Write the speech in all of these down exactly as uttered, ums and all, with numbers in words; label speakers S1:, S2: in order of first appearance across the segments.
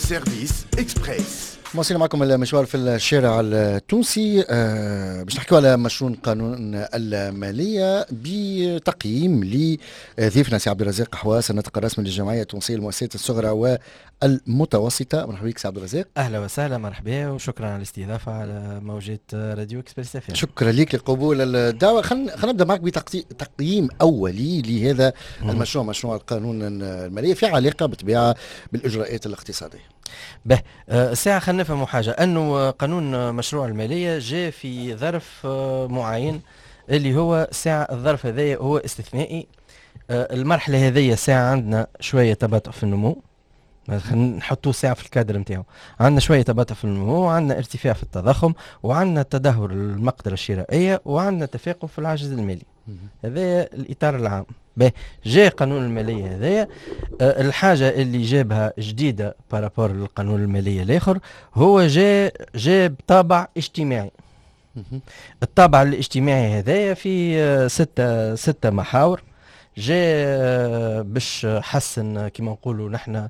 S1: سيرفيس اكسبريس.
S2: مواصلين معكم المشوار في الشارع التونسي. أه باش نحكيو على مشروع قانون المالية بتقييم لضيفنا سي عبد الرزاق حواس الناطق الرسمي للجمعية التونسية للمؤسسات الصغرى والمتوسطة. مرحبا بك سي عبد الرزاق.
S3: اهلا وسهلا، مرحبا وشكرا على الاستضافة على موجة راديو اكسبريس اف ام.
S2: شكرا لك لقبول الدعوة. خلينا خلينا نبدا معك بتقييم اولي لهذا المشروع، مشروع القانون المالية في علاقة بالطبيعة بالاجراءات الاقتصادية.
S3: به أه ساعة خلينا نفهموا حاجة، أنه قانون مشروع المالية جاء في ظرف أه معين اللي هو ساعة الظرف هذايا هو استثنائي. أه المرحلة هذيا ساعة عندنا شوية تباطؤ في النمو، نحطوه ساعة في الكادر نتاعو، عندنا شوية تباطؤ في النمو، وعندنا ارتفاع في التضخم، وعندنا تدهور المقدرة الشرائية، وعندنا تفاقم في العجز المالي. هذا الإطار العام. به جاء قانون المالية هذايا، أه الحاجة اللي جابها جديدة بارابور للقانون المالية الآخر هو جاء جاب طابع اجتماعي. الطابع الاجتماعي هذايا في أه ستة ستة محاور. جاء أه باش حسن كما نقولوا نحن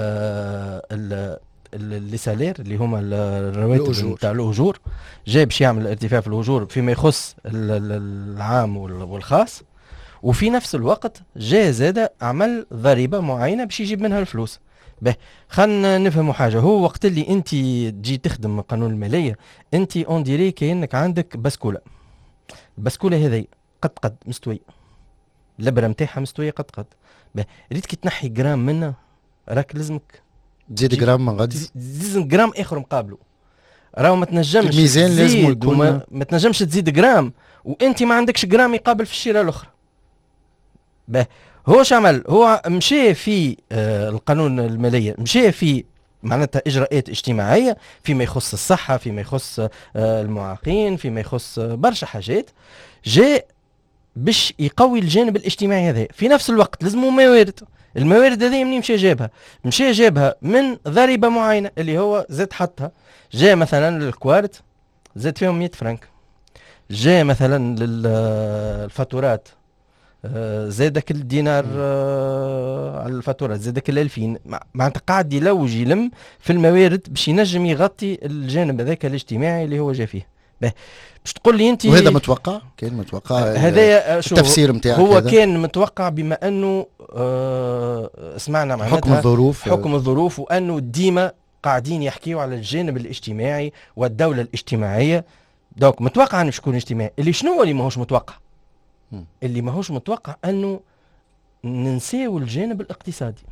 S3: أه اللي سالير اللي هما الرواتب نتاع الأجور، جاء باش يعمل ارتفاع في الأجور فيما يخص العام والخاص، وفي نفس الوقت جاء زاد عمل ضريبة معينة باش يجيب منها الفلوس. به خلينا نفهموا حاجة، هو وقت اللي انت تجي تخدم قانون المالية انت اون ديري كأنك عندك بسكولة. البسكولة هذه قد قد مستوية، اللبرة متاعها مستوية قد قد. به ريت كي تنحي جرام منها راك لازمك
S2: تزيد جرام من غادي،
S3: لازم جرام اخر مقابله. راهو ما تنجمش
S2: الميزان لازم يكون
S3: ما, ما تنجمش تزيد جرام وانت ما عندكش جرام يقابل في الشراء الاخرى. به هو شعمل، هو مشي في آه القانون المالية، مشي في معناتها إجراءات اجتماعية فيما يخص الصحة، فيما يخص آه المعاقين، فيما يخص آه برشا حاجات، جاء باش يقوي الجانب الاجتماعي هذا. في نفس الوقت لازموا موارد، الموارد هذه منين مشي جابها؟ مشي جابها من ضريبة معينة اللي هو زاد حطها. جاء مثلا للكوارت زاد فيهم مئة فرنك، جاء مثلا للفاتورات آه زادك الدينار آه على الفاتورات، زادك الألفين، معناتها قاعد يلوج يلم في الموارد باش ينجم يغطي الجانب هذاك الاجتماعي اللي هو جا فيه. به باش تقول لي انت
S2: وهذا متوقع؟ كان متوقع
S3: هذا
S2: التفسير نتاعك؟
S3: هو
S2: هذا
S3: كان متوقع بما انه آه سمعنا معناتها
S2: حكم الظروف
S3: حكم الظروف وانه ديما قاعدين يحكيوا على الجانب الاجتماعي والدولة الاجتماعية. دوك متوقع انه شكون اجتماعي. اللي شنو اللي ماهوش متوقع؟ م. اللي ماهوش متوقع انه ننساو الجانب الاقتصادي.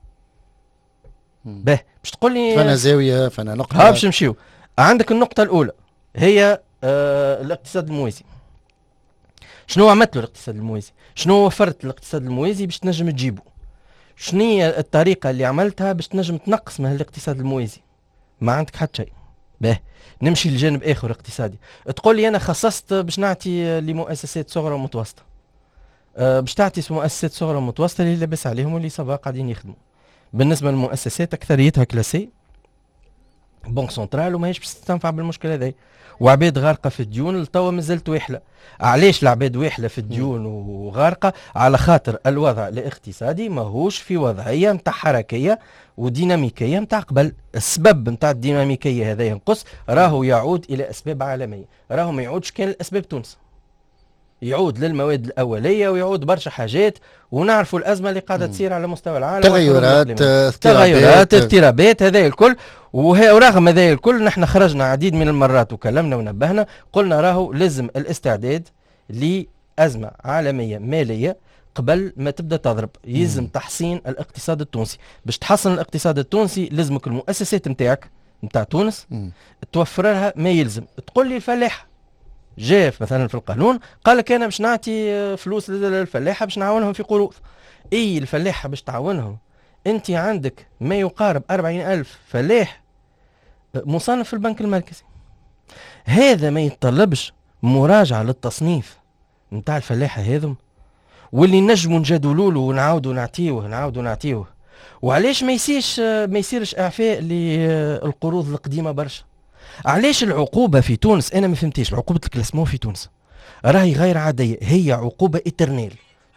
S3: به باش تقول لي
S2: فانا زاوية فانا نقطة.
S3: ها باش نمشيو. عندك النقطة الأولى هي آه الاقتصاد الموازي. شنو عملت له الاقتصاد الموازي؟ شنو وفرت الاقتصاد الموازي باش تنجم تجيبه؟ شنو هي الطريقة اللي عملتها باش تنجم تنقص من الاقتصاد الموازي؟ ما عندك حتى شيء. به نمشي لجانب اخر اقتصادي. تقول لي انا خصصت باش نعطي لمؤسسات صغرى ومتوسطة. أه باش تعطي مؤسسات صغرى ومتوسطة اللي لاباس عليهم واللي صبا قاعدين يخدموا. بالنسبة للمؤسسات اكثريتها كلاسي بنك سنترال وما هيش باش تستنفع بالمشكلة هذي، وعباد غارقه في الديون لتوا مازالت واحله. علاش العباد واحله في الديون وغارقه؟ على خاطر الوضع الاقتصادي ماهوش في وضعيه نتاع حركيه وديناميكيه نتاع قبل. السبب نتاع الديناميكيه هذا ينقص راهو يعود الى اسباب عالميه، راهو ما يعودش كان الاسباب تونس، يعود للمواد الاوليه ويعود برشا حاجات. ونعرفوا الازمه اللي قاعده تصير على مستوى العالم،
S2: تغيرات
S3: تغيرات اضطرابات هذا الكل. ورغم هذا الكل نحن خرجنا عديد من المرات وكلمنا ونبهنا، قلنا راهو لازم الاستعداد لازمه عالميه ماليه قبل ما تبدا تضرب. يلزم تحسين الاقتصاد التونسي. باش تحسن الاقتصاد التونسي لازمك المؤسسات نتاعك نتاع تونس توفر لها ما يلزم. تقول لي الفلاح جاء مثلا في القانون قال لك انا باش نعطي فلوس للفلاحه باش نعاونهم في قروض. اي الفلاحه باش تعاونهم؟ انت عندك ما يقارب أربعين ألف فلاح مصنف في البنك المركزي. هذا ما يتطلبش مراجعه للتصنيف نتاع الفلاحه هذم، واللي نجموا نجادلوا له ونعاودوا نعطيوه نعاودوا نعطيوه. وعلاش ما يصيرش ما يصيرش اعفاء للقروض القديمه برشا؟ علاش العقوبة في تونس؟ أنا ما فهمتيش. عقوبة الكلاسمون في تونس راهي غير عادية، هي عقوبة إترنيل.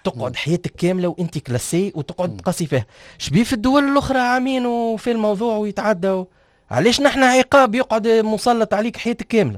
S3: تقعد حياتك كامله وانت كلاسي وتقعد تقاسي فيها. شبيه في الدول الاخرى عامين وفي الموضوع ويتعدوا؟ علاش نحن عقاب يقعد مسلط عليك حياتك كامله؟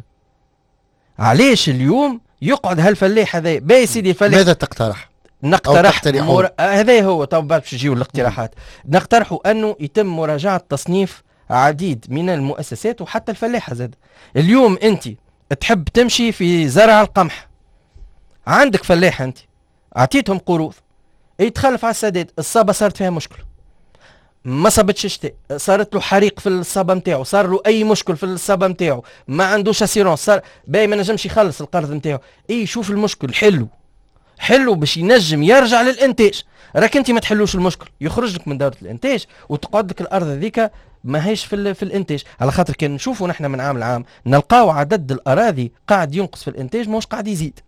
S3: علاش اليوم يقعد هالفلاح هذا باهي سيدي الفلاح؟
S2: ماذا تقترح؟
S3: نقترح مر... هذا هو طبعا باش يجيو الاقتراحات. نقترحوا انه يتم مراجعه تصنيف عديد من المؤسسات وحتى الفلاحه زاد. اليوم انت تحب تمشي في زرع القمح، عندك فلاح انت اعطيتهم قروض، يتخلف على السداد، الصابه صارت فيها مشكل، ما صابتش الشتاء، صارت له حريق في الصابه نتاعو، صار له اي مشكل في الصابه نتاعو، ما عندوش اسيرونس، صار باهي ما نجمش يخلص القرض نتاعو. اي شوف المشكل حلو حلو باش ينجم يرجع للانتاج. راك انت ما تحلوش المشكل، يخرج لك من دوره الانتاج وتقعد لك الارض هذيك ما هيش في, في الانتاج. على خاطر كان نشوفوا نحن من عام لعام نلقاو عدد الاراضي قاعد ينقص في الانتاج مش قاعد يزيد.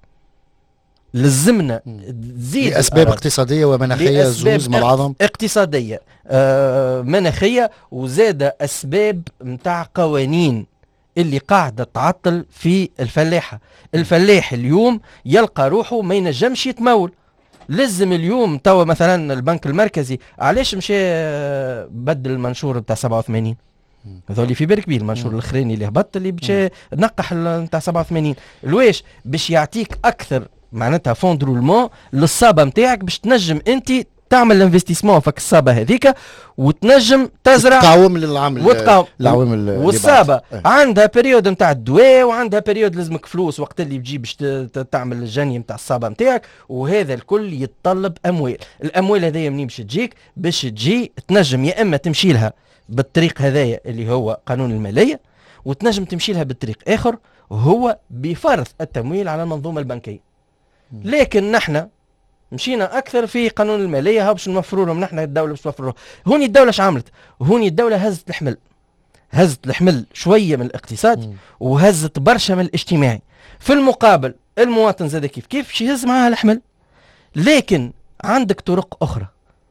S3: لزمنا تزيد
S2: لاسباب اقتصاديه ومناخيه زوز مع بعضهم،
S3: اقتصاديه آه مناخيه، وزاد اسباب نتاع قوانين اللي قاعده تعطل في الفلاحه. الفلاح اليوم يلقى روحه ما ينجمش يتمول. لازم اليوم توا مثلا البنك المركزي علاش مشى بدل المنشور نتاع سبعة وثمانين؟ هذول في بالك بيه المنشور الاخراني اللي هبط اللي باش نقح نتاع سبعة وثمانين الواش باش يعطيك اكثر معناتها فوند رولمون للصابه نتاعك باش تنجم انت تعمل الانفستيسمون فك الصابه هذيك وتنجم تزرع
S2: تقاوم للعمل
S3: وتقاوم
S2: العوامل.
S3: والصابه عندها بريود نتاع الدواء وعندها بريود لازمك فلوس وقت اللي بتجي باش تعمل الجني نتاع الصابه نتاعك، وهذا الكل يتطلب اموال. الاموال هذيا منين باش تجيك؟ باش تجي تنجم يا اما تمشي لها بالطريق هذايا اللي هو قانون الماليه، وتنجم تمشي لها بالطريق اخر هو بفرض التمويل على المنظومه البنكيه. لكن نحن مشينا اكثر في قانون الماليه، ها باش نوفروا لهم نحن الدوله باش توفر لهم. هوني الدوله اش عملت؟ هوني الدوله هزت الحمل، هزت الحمل شويه من الاقتصاد م. وهزت برشا من الاجتماعي. في المقابل المواطن زاد كيف كيف باش يهز معاها الحمل. لكن عندك طرق اخرى.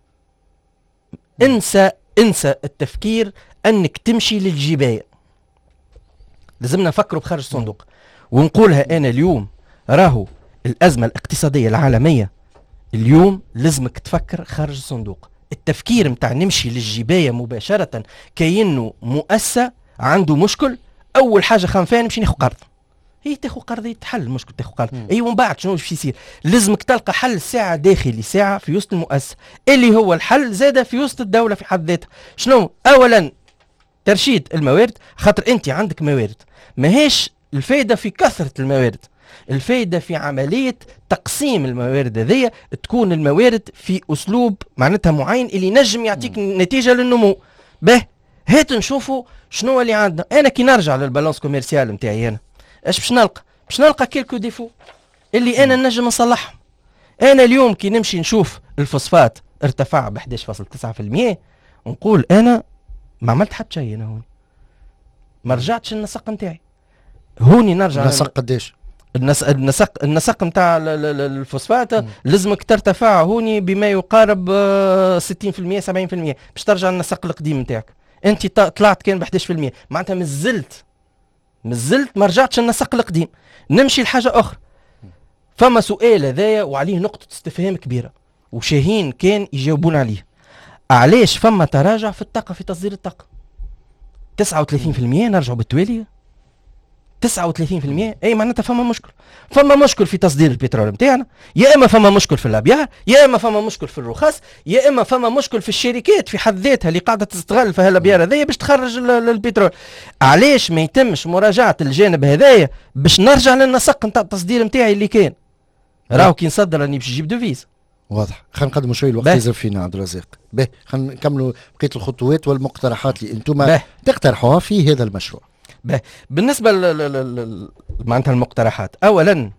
S3: م. انسى انسى التفكير انك تمشي للجبايه. لازمنا نفكروا بخارج الصندوق. ونقولها انا اليوم راهو الازمه الاقتصاديه العالميه اليوم لازمك تفكر خارج الصندوق. التفكير متاع نمشي للجبايه مباشره كأنه مؤسسه عنده مشكل، اول حاجه خام فيها نمشي ناخذ قرض. هي تاخذ قرض يتحل المشكل، تاخذ قرض اي ومن بعد شنو باش يصير؟ لازمك تلقى حل ساعه داخلي، ساعه في وسط المؤسسه اللي هو الحل زاده في وسط الدوله في حد ذاتها. شنو؟ اولا ترشيد الموارد، خاطر انت عندك موارد، ماهيش الفايده في كثره الموارد، الفايدة في عملية تقسيم الموارد هذية، تكون الموارد في أسلوب معناتها معين اللي نجم يعطيك م. نتيجة للنمو. به هات نشوفوا شنو اللي عندنا. أنا كي نرجع للبالانس كوميرسيال نتاعي أنا اش باش نلقى؟ باش نلقى كيلكو ديفو اللي أنا نجم نصلحهم. أنا اليوم كي نمشي نشوف الفوسفات ارتفع ب إحدى عشر فاصلة تسعة بالمئة ونقول أنا ما عملت حتى شيء، أنا هوني ما رجعتش النسق نتاعي. هوني نرجع
S2: النسق قداش؟
S3: النسق النسق نتاع الفوسفات لازمك ترتفع هوني بما يقارب ستين بالمئة سبعين بالمئة باش ترجع النسق القديم نتاعك. انت طلعت كان ب إحدى عشر بالمئة معناتها مازلت مازلت ما رجعتش النسق القديم. نمشي لحاجه اخرى. فما سؤال هذايا وعليه نقطه استفهام كبيره وشاهين كان يجاوبون عليه. علاش فما تراجع في الطاقه في تصدير الطاقه؟ تسعة وثلاثين بالمئة نرجعوا بالتوالي تسعة وثلاثين بالمئة اي معناتها فما مشكل. فما مشكل في تصدير البترول نتاعنا، يا اما فما مشكل في الابيار، يا اما فما مشكل في الرخص، يا اما فما مشكل في الشركات في حد ذاتها اللي قاعده تستغل في هالابيار هذيا باش تخرج البترول. علاش ما يتمش مراجعه الجانب هذايا باش نرجع للنسق نتاع التصدير نتاعي اللي كان؟ راهو كي نصدر راني باش نجيب دوفيز.
S2: واضح. خلينا نقدموا شويه الوقت يزر فينا عبد الرزاق. باهي خلينا نكملوا بقيه الخطوات والمقترحات اللي انتم تقترحوها في هذا المشروع.
S3: به. بالنسبه ل معناتها المقترحات، اولا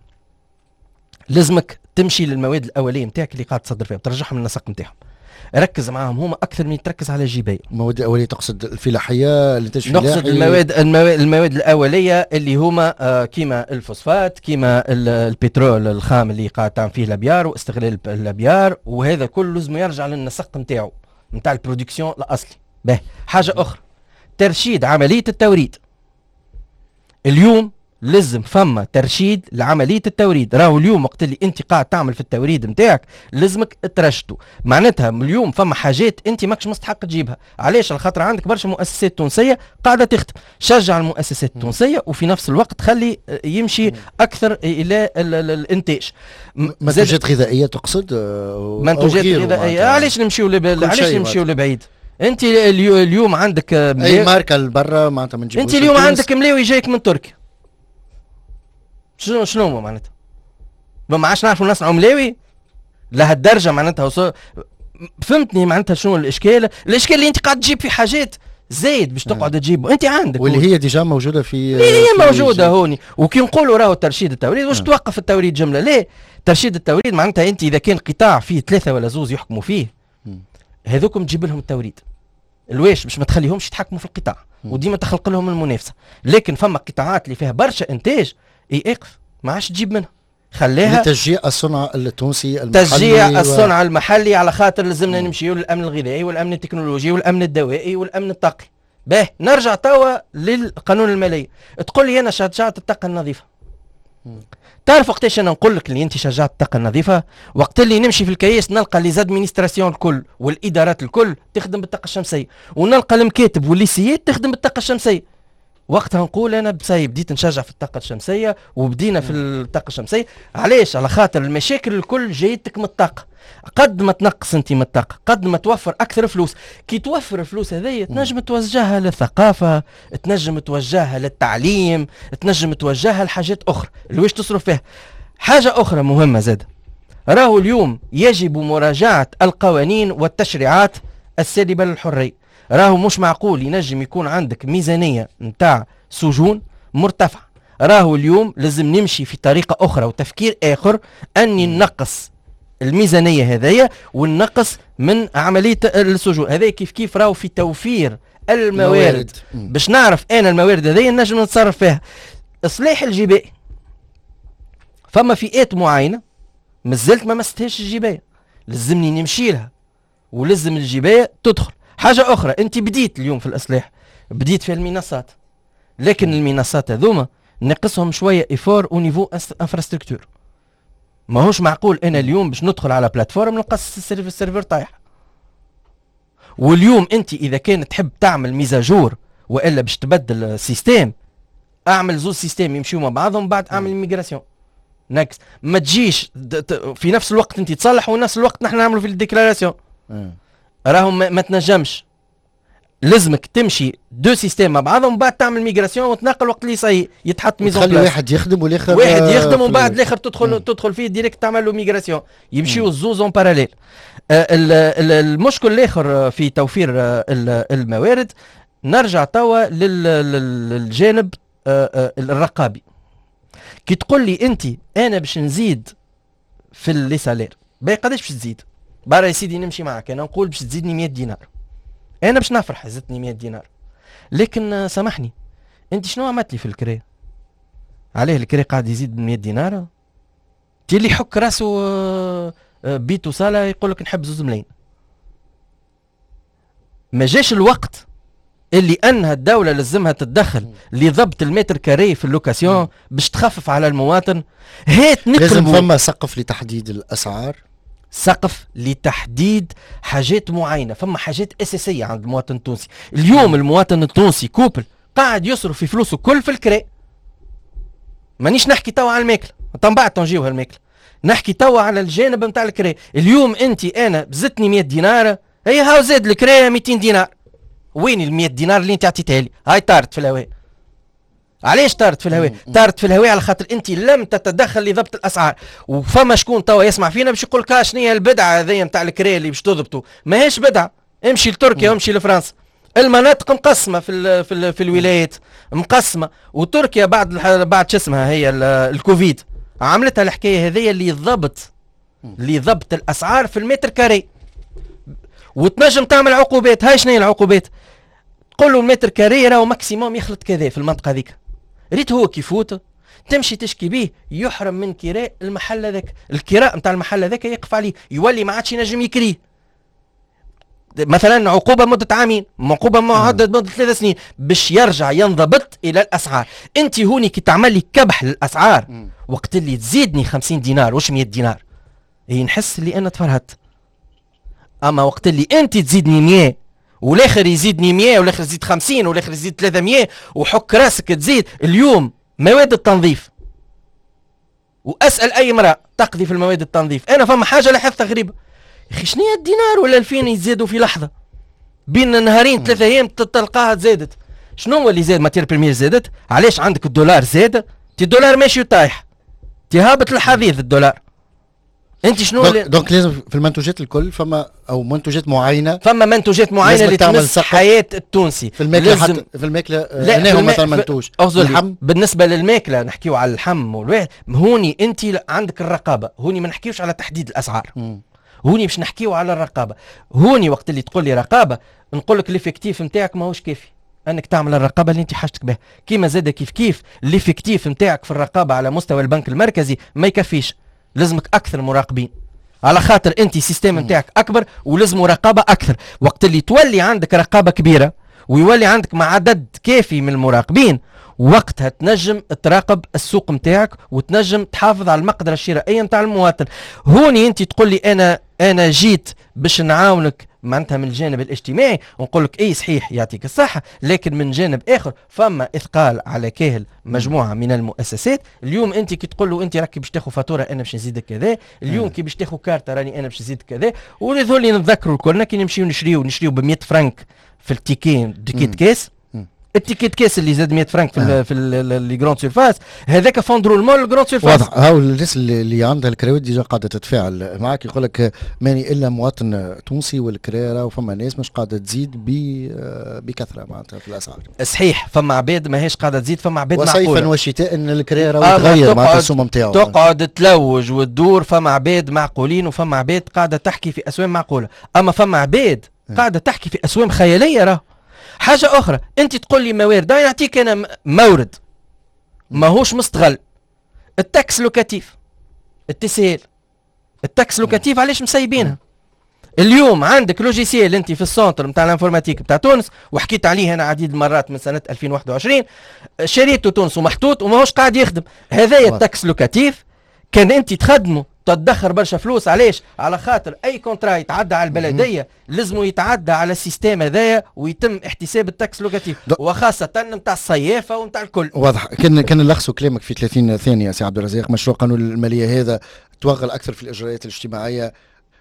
S3: لازمك تمشي للمواد الاوليه نتاعك اللي قاعد تصدر فيها وترجعهم للنسق نتاعهم. ركز معاهم هما اكثر من تركز على الجبايه.
S2: المواد الاوليه تقصد الفلاحيه، الانتاج الفلاحي؟
S3: نقصد المواد المواد, المواد الاوليه اللي هما آه كيما الفوسفات، كيما البترول الخام اللي قاعد تعمل فيه الابيار واستغلال الابيار، وهذا كله لازم يرجع للنسق نتاعو نتاع البرودكسيون الاصلي. به. حاجه اخرى ترشيد عمليه التوريد. اليوم لازم فما ترشيد لعمليه التوريد. راهو اليوم وقت اللي انت قاعد تعمل في التوريد نتاعك لازمك ترشده، معناتها اليوم فما حاجات انت ماكش مستحق تجيبها. علاش؟ على خاطر عندك برشا مؤسسات تونسيه قاعده تخدم. شجع المؤسسات التونسيه وفي نفس الوقت خلي يمشي اكثر الى الانتاج.
S2: منتوجات غذائيه تقصد؟
S3: منتوجات غذائيه. علاش نمشيو لب... علاش نمشيو لبعيد؟ انت اليوم عندك
S2: اي ماركه لبرا معناتها ما نجيبوش.
S3: انت اليوم عندك ملاوي جايك من تركيا، شنو شنو معناتها؟ ما عادش نعرفوا نصنعوا ملاوي لهالدرجه معناتها وص... فهمتني معناتها شنو الاشكال؟ الاشكال اللي انت قاعد تجيب في حاجات زايد باش تقعد تجيبه انت عندك،
S2: واللي هي ديجا موجوده في
S3: اللي هي في موجوده هوني. وكي نقولوا راهو ترشيد التوريد واش توقف التوريد جمله؟ ليه؟ ترشيد التوريد معناتها انت اذا كان قطاع فيه ثلاثه ولا زوز يحكموا فيه هذوكم تجيب لهم التوريد الواش باش ما تخليهمش يتحكموا في القطاع وديما تخلق لهم المنافسه. لكن فما قطاعات اللي فيها برشا انتاج اي اقف ما عادش تجيب منها، خليها
S2: لتشجيع الصنع التونسي المحلي.
S3: تشجيع و... الصنع المحلي، على خاطر لازمنا نمشيو للامن الغذائي والامن التكنولوجي والامن الدوائي والامن الطاقي. باه نرجع توا للقانون المالي. تقول لي انا شجعت الطاقه النظيفه. تعرف وقتاش انا نقول لك اللي انت شجعت الطاقه النظيفه؟ وقت اللي نمشي في الكياس نلقى لي زادمينستراسيون الكل والادارات الكل تخدم بالطاقه الشمسيه، ونلقى المكاتب والليسيات تخدم بالطاقه الشمسيه. وقتها نقول انا بساي بديت نشجع في الطاقه الشمسيه وبدينا في الطاقه الشمسيه. علاش؟ على خاطر المشاكل الكل جايتك من الطاقه. قد ما تنقص انت من الطاقه قد ما توفر اكثر فلوس. كي توفر الفلوس هذيا تنجم توجهها للثقافه، تنجم توجهها للتعليم، تنجم توجهها لحاجات اخرى اللي واش تصرف فيها. حاجه اخرى مهمه زاد، راهو اليوم يجب مراجعه القوانين والتشريعات السالبه للحريه. راهو مش معقول ينجم يكون عندك ميزانية نتاع سجون مرتفعة. راهو اليوم لازم نمشي في طريقة أخرى وتفكير آخر أني ننقص الميزانية هذيا وننقص من عملية السجون هذا. كيف كيف راهو في توفير الموارد باش نعرف أنا الموارد هذيا نجم نتصرف فيها. إصلاح الجباية، فما فئات معينة مازلت ما مستهاش الجباية، لازمني نمشي لها ولازم الجباية تدخل. حاجة أخرى، أنت بديت اليوم في الإصلاح بديت في المنصات، لكن المنصات هذوما نقصهم شوية إيفور أو نيفو انفراستركتور. ماهوش معقول أنا اليوم باش ندخل على بلاتفورم نقص السيرفر السيرفر طايح. واليوم أنت إذا كان تحب تعمل ميزاجور وإلا باش تبدل السيستم أعمل زوز سيستم يمشيو مع بعضهم بعد أعمل ميغراسيون. نكس ما تجيش في نفس الوقت أنت تصلح ونفس الوقت نحن نعملوا في الديكلاراسيون. راهم ما, ما تنجمش، لازمك تمشي دو سيستيم مع بعضهم ومن بعد تعمل ميغراسيون وتنقل وقت اللي صاي يتحط ميزون بلاس.
S2: خلي واحد يخدم والاخر
S3: واحد يخدم ومن بعد الاخر تدخل مم. تدخل فيه ديريكت تعمل له ميغراسيون يمشيو الزوز اون باراليل. آه المشكل الاخر في توفير آه الموارد. نرجع توا للجانب آه آه الرقابي. كي تقول لي انت انا باش نزيد في لي سالير، باهي قداش باش تزيد؟ برا يا سيدي نمشي معك، انا نقول باش تزيدني مية دينار، انا باش نفرح زدتني مية دينار. لكن سامحني انت شنو عملت لي في الكري؟ عليه الكري قاعد يزيد ب مية دينار؟ تي اللي يحك راسه بيت وصاله يقول لك نحب زوز ملايين. ما جاش الوقت اللي انها الدوله لازمها تتدخل لضبط المتر كاري في اللوكاسيون باش تخفف على المواطن؟ هات نقلبوا.
S2: لازم فما سقف لتحديد الاسعار،
S3: سقف لتحديد حاجات معينه. فما حاجات اساسيه عند المواطن التونسي. اليوم المواطن التونسي كوبل قاعد يصرف في فلوسه كل في الكري. مانيش نحكي توا على الماكله، من بعد تنجيوها الماكله، نحكي توا على الجانب نتاع الكري. اليوم انت انا زدتني مية دينار، هي هاو زاد الكري ميتين دينار. وين ال مية دينار اللي انت عطيتها لي؟ هاي طارت في الهواء. علاش طارت في الهواء؟ طارت في الهواء على خاطر انت لم تتدخل لضبط الاسعار. وفما شكون توا يسمع فينا باش يقول لك شنو هي البدعه هذيا نتاع الكري اللي باش تضبطوا؟ ماهيش بدعه. امشي لتركيا وامشي لفرنسا، المناطق مقسمه في ال في, ال في الولايات مقسمه. وتركيا بعد بعد شو اسمها هي الكوفيد عملتها الحكايه هذيا اللي ضبط لضبط الاسعار في المتر كاري. وتنجم تعمل عقوبات. هاي شنو هي العقوبات؟ تقول له المتر كاري راهو ماكسيموم يخلط كذا في المنطقه هذيك. ريت هو كيفوت تمشي تشكي بيه يحرم من كراء المحل هذاك، الكراء نتاع المحل هذاك يقف عليه، يولي ما عادش ينجم يكريه. مثلا عقوبه مده عامين، عقوبه مده مده ثلاث سنين باش يرجع ينضبط الى الاسعار. انت هوني كي تعمل لي كبح للاسعار وقت اللي تزيدني خمسين دينار واش مية دينار، هي نحس اللي انا تفرهدت. اما وقت اللي انت تزيدني مية والاخر يزيدني مية والاخر يزيد خمسين والاخر يزيد ثلاثمية وحك راسك تزيد. اليوم مواد التنظيف، واسال اي امراه تقضي في المواد التنظيف، انا فما حاجه لاحظتها غريبه يا اخي، شنو الدينار ولا الفين يزيدوا في لحظه بين نهارين ثلاثه ايام تلقاها زادت. شنو هو اللي زاد؟ ماتير بريمير زادت، علاش عندك الدولار زاد؟ تي الدولار ماشي وطايح، تي هابط الحديث الدولار. انت شنو
S2: دونك, دونك لازم في المنتوجات الكل فما او منتوجات معينه،
S3: فما منتوجات معينه اللي تمس حياه التونسي.
S2: في الماكله حتى في الماكله هنا مثلا منتوج
S3: اللحم. بالنسبه للماكله نحكيو على اللحم والواحد هوني انت عندك الرقابه، هوني ما نحكيوش على تحديد الاسعار، م. هوني باش نحكيو على الرقابه. هوني وقت اللي تقول لي رقابه نقول لك ليفيكتيف نتاعك ماهوش كافي انك تعمل الرقابه اللي انت حاجتك بها. كيما زاد كيف كيف ليفيكتيف نتاعك في الرقابه على مستوى البنك المركزي ما يكفيش، لازمك اكثر مراقبين على خاطر انت سيستم نتاعك اكبر ولازم رقابه اكثر. وقت اللي تولي عندك رقابه كبيره ويولي عندك مع عدد كافي من المراقبين، وقتها تنجم تراقب السوق نتاعك وتنجم تحافظ على المقدره الشرائيه نتاع المواطن. هوني انت تقول لي انا انا جيت باش نعاونك معناتها من الجانب الاجتماعي، ونقول لك اي صحيح يعطيك الصحه، لكن من جانب اخر فما اثقال على كاهل مجموعه من المؤسسات. اليوم انت كي تقول له انت راكي باش تاخذ فاتوره انا باش نزيدك كذا، اليوم كي باش تاخذ كارت راني انا باش نزيدك كذا. وهذول اللي نتذكروا الكلنا كي نمشيو نشريو نشريو ب مية فرنك في التيكي تيكيت كاس، التيكيت كاس اللي زاد مية فرنك في آه. في لي جراند سيرفاس، هذاك فوندرو المول جراند سيرفاس.
S2: واضح. هاو الناس اللي عندها الكراوات ديجا قاعده تتفاعل معك، يقول لك ماني الا مواطن تونسي والكرا وفما ناس مش قاعده تزيد بكثره معناتها في الاسعار.
S3: صحيح، فما عباد ماهيش قاعده تزيد، فما عباد
S2: معقوله وصيفا وشتاء ان الكرا آه تغير معناتها السوم نتاعو،
S3: تقعد تلوج وتدور. فما عباد معقولين وفما عباد قاعده تحكي في اسوام معقوله، اما فما عباد قاعده تحكي في اسوام خياليه. راه حاجة أخرى، أنت تقول لي موارد، يعطيك أنا مورد ماهوش مستغل. التاكس لوكاتيف، التسهيل، التاكس لوكاتيف علاش مسيبينها؟ اليوم عندك لوجيسيال أنت في السونتر نتاع الانفورماتيك نتاع تونس، وحكيت عليه أنا عديد المرات من سنة ألفين وواحد وعشرين، شريته تونس ومحطوط وماهوش قاعد يخدم. هذايا التاكس لوكاتيف كان أنت تخدمه تدخر برشا فلوس. علاش؟ على خاطر اي كونترا يتعدى على البلديه لازم يتعدى على السيستم هذايا ويتم احتساب التاكس لوكاتيف، وخاصه نتاع الصيافه ونتاع الكل.
S2: واضح. كان كان نلخصوا كلامك في ثلاثين ثانيه سي عبد الرزاق. مشروع قانون الماليه هذا توغل اكثر في الاجراءات الاجتماعيه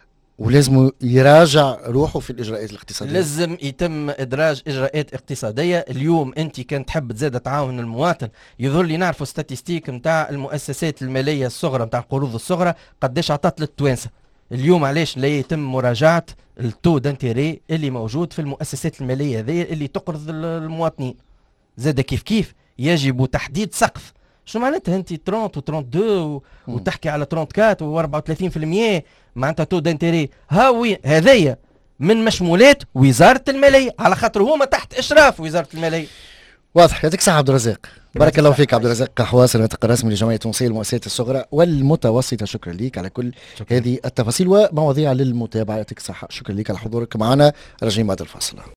S2: ولازم يراجع روحه في الاجراءات الاقتصاديه.
S3: لازم يتم ادراج اجراءات اقتصاديه. اليوم انت كان تحب تزاد تعاون المواطن، يظهر لي نعرفوا ستاتيستيك نتاع المؤسسات الماليه الصغرى نتاع القروض الصغرى قداش عطات للتوانسه. اليوم علاش لا يتم مراجعه التو دانتيري اللي موجود في المؤسسات الماليه هذه اللي تقرض المواطنين؟ زاد كيف كيف يجب تحديد سقف. شو معناتها انت ثلاثين و اثنين وثلاثين وتحكي على ثلاثة وأربعين و أربعة وثلاثين بالمئة معناتها تو دانتيري؟ ها وين هذايا من مشمولات وزاره الماليه، على خاطر هما تحت اشراف وزاره الماليه.
S2: واضح. يعطيك الصحه عبد الرزاق. بارك الله فيك عبد الرزاق قحواس، الناطق الرسمي لجمعيه تونسيه المؤسسات الصغرى والمتوسطه. شكرا لك على كل شكرا. هذه التفاصيل ومواضيع للمتابعه. يعطيك الصحه. شكرا لك على حضورك معنا. راجعين بعد الفاصل.